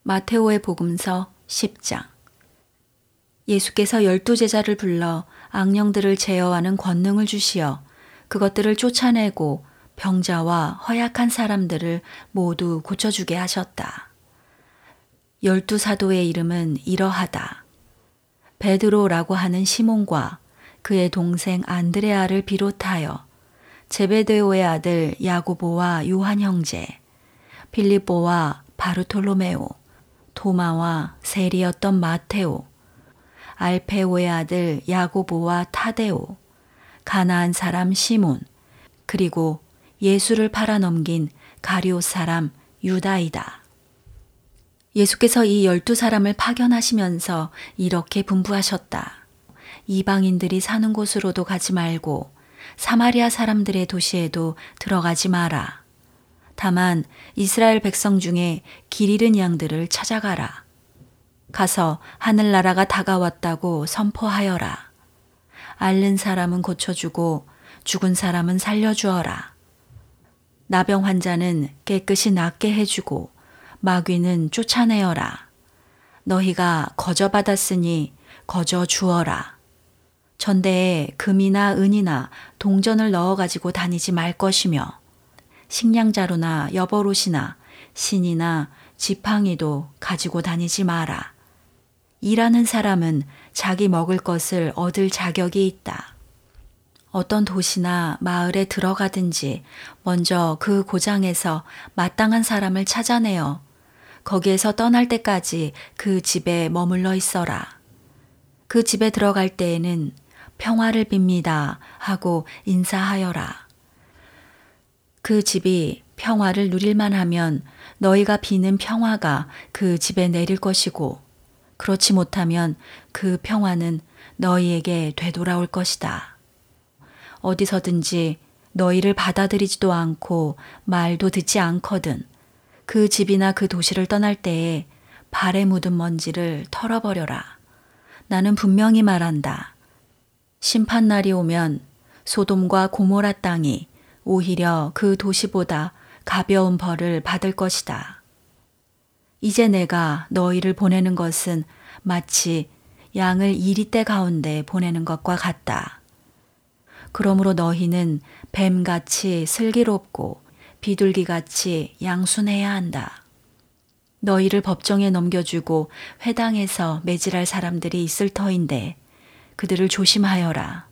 마테오의 복음서 10장. 예수께서 12제자를 불러 악령들을 제어하는 권능을 주시어 그것들을 쫓아내고 병자와 허약한 사람들을 모두 고쳐주게 하셨다. 12사도의 이름은 이러하다. 베드로라고 하는 시몬과 그의 동생 안드레아를 비롯하여 제베데오의 아들 야고보와 요한 형제, 빌립보와 바르톨로메오, 도마와 세리였던 마테오, 알페오의 아들 야고보와 타데오, 가나안 사람 시몬, 그리고 예수를 팔아넘긴 가룟 사람 유다이다. 예수께서 이 12사람을 파견하시면서 이렇게 분부하셨다. 이방인들이 사는 곳으로도 가지 말고 사마리아 사람들의 도시에도 들어가지 마라. 다만 이스라엘 백성 중에 길 잃은 양들을 찾아가라. 가서 하늘나라가 다가왔다고 선포하여라. 앓는 사람은 고쳐주고 죽은 사람은 살려주어라. 나병 환자는 깨끗이 낫게 해주고 마귀는 쫓아내어라. 너희가 거저 받았으니 거저 주어라. 전대에 금이나 은이나 동전을 넣어가지고 다니지 말 것이며 식량자루나 여벌옷이나 신이나 지팡이도 가지고 다니지 마라. 일하는 사람은 자기 먹을 것을 얻을 자격이 있다. 어떤 도시나 마을에 들어가든지 먼저 그 고장에서 마땅한 사람을 찾아내어 거기에서 떠날 때까지 그 집에 머물러 있어라. 그 집에 들어갈 때에는 평화를 빕니다 하고 인사하여라. 그 집이 평화를 누릴만 하면 너희가 비는 평화가 그 집에 내릴 것이고 그렇지 못하면 그 평화는 너희에게 되돌아올 것이다. 어디서든지 너희를 받아들이지도 않고 말도 듣지 않거든 그 집이나 그 도시를 떠날 때에 발에 묻은 먼지를 털어버려라. 나는 분명히 말한다. 심판날이 오면 소돔과 고모라 땅이 오히려 그 도시보다 가벼운 벌을 받을 것이다. 이제 내가 너희를 보내는 것은 마치 양을 이리떼 가운데 보내는 것과 같다. 그러므로 너희는 뱀같이 슬기롭고 비둘기같이 양순해야 한다. 너희를 법정에 넘겨주고 회당에서 매질할 사람들이 있을 터인데 그들을 조심하여라.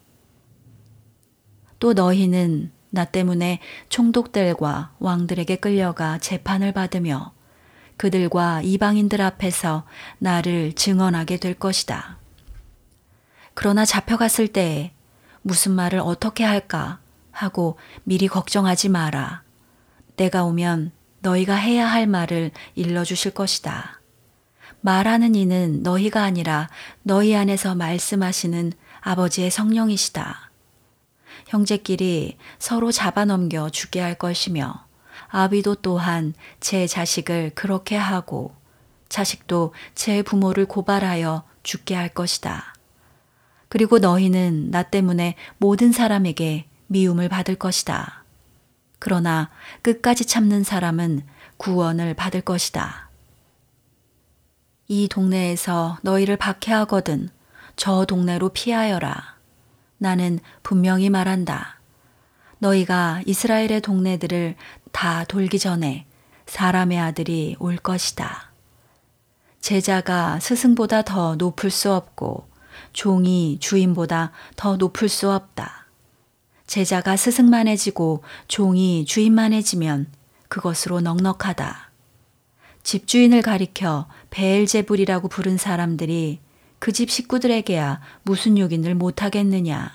또 너희는 나 때문에 총독들과 왕들에게 끌려가 재판을 받으며 그들과 이방인들 앞에서 나를 증언하게 될 것이다. 그러나 잡혀갔을 때에 무슨 말을 어떻게 할까 하고 미리 걱정하지 마라. 내가 오면 너희가 해야 할 말을 일러주실 것이다. 말하는 이는 너희가 아니라 너희 안에서 말씀하시는 아버지의 성령이시다. 형제끼리 서로 잡아넘겨 죽게 할 것이며 아비도 또한 제 자식을 그렇게 하고 자식도 제 부모를 고발하여 죽게 할 것이다. 그리고 너희는 나 때문에 모든 사람에게 미움을 받을 것이다. 그러나 끝까지 참는 사람은 구원을 받을 것이다. 이 동네에서 너희를 박해하거든 저 동네로 피하여라. 나는 분명히 말한다. 너희가 이스라엘의 동네들을 다 돌기 전에 사람의 아들이 올 것이다. 제자가 스승보다 더 높을 수 없고 종이 주인보다 더 높을 수 없다. 제자가 스승만해지고 종이 주인만해지면 그것으로 넉넉하다. 집주인을 가리켜 베엘제불이라고 부른 사람들이 그 집 식구들에게야 무슨 욕인을 못하겠느냐.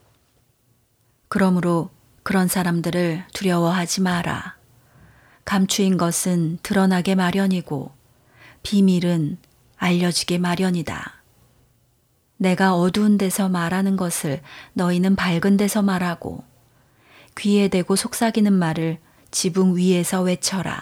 그러므로 그런 사람들을 두려워하지 마라. 감추인 것은 드러나게 마련이고 비밀은 알려지게 마련이다. 내가 어두운 데서 말하는 것을 너희는 밝은 데서 말하고 귀에 대고 속삭이는 말을 지붕 위에서 외쳐라.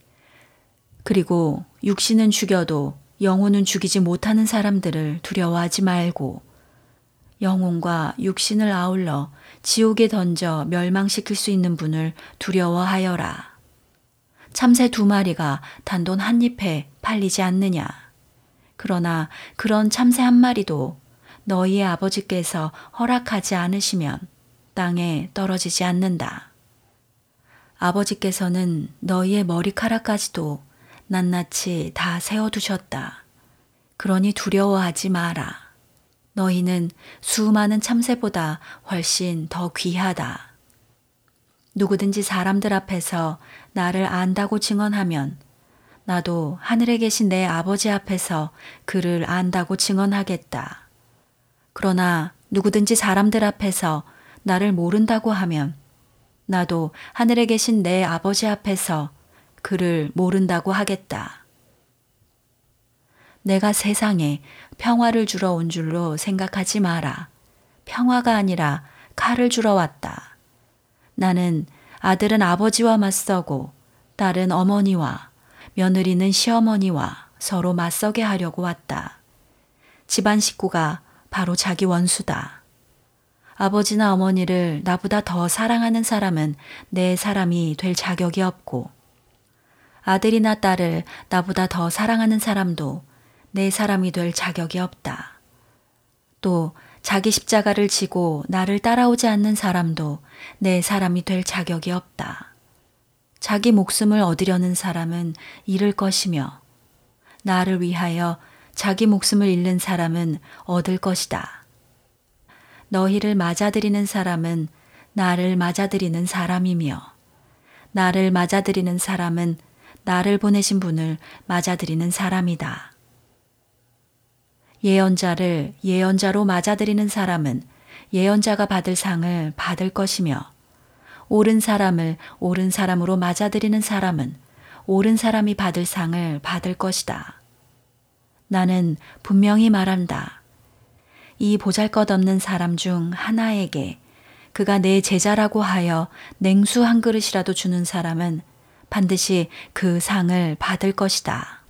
그리고 육신은 죽여도 영혼은 죽이지 못하는 사람들을 두려워하지 말고 영혼과 육신을 아울러 지옥에 던져 멸망시킬 수 있는 분을 두려워하여라. 참새 2마리가 단돈 한 잎에 팔리지 않느냐. 그러나 그런 참새 한 마리도 너희의 아버지께서 허락하지 않으시면 땅에 떨어지지 않는다. 아버지께서는 너희의 머리카락까지도 낱낱이 다 세워두셨다. 그러니 두려워하지 마라. 너희는 수많은 참새보다 훨씬 더 귀하다. 누구든지 사람들 앞에서 나를 안다고 증언하면 나도 하늘에 계신 내 아버지 앞에서 그를 안다고 증언하겠다. 그러나 누구든지 사람들 앞에서 나를 모른다고 하면 나도 하늘에 계신 내 아버지 앞에서 그를 모른다고 하겠다. 내가 세상에 평화를 주러 온 줄로 생각하지 마라. 평화가 아니라 칼을 주러 왔다. 나는 아들은 아버지와 맞서고 딸은 어머니와 며느리는 시어머니와 서로 맞서게 하려고 왔다. 집안 식구가 바로 자기 원수다. 아버지나 어머니를 나보다 더 사랑하는 사람은 내 사람이 될 자격이 없고 아들이나 딸을 나보다 더 사랑하는 사람도 내 사람이 될 자격이 없다. 또 자기 십자가를 지고 나를 따라오지 않는 사람도 내 사람이 될 자격이 없다. 자기 목숨을 얻으려는 사람은 잃을 것이며 나를 위하여 자기 목숨을 잃는 사람은 얻을 것이다. 너희를 맞아들이는 사람은 나를 맞아들이는 사람이며 나를 맞아들이는 사람은 나를 보내신 분을 맞아들이는 사람이다. 예언자를 예언자로 맞아들이는 사람은 예언자가 받을 상을 받을 것이며 옳은 사람을 옳은 사람으로 맞아들이는 사람은 옳은 사람이 받을 상을 받을 것이다. 나는 분명히 말한다. 이 보잘것없는 사람 중 하나에게 그가 내 제자라고 하여 냉수 한 그릇이라도 주는 사람은 반드시 그 상을 받을 것이다.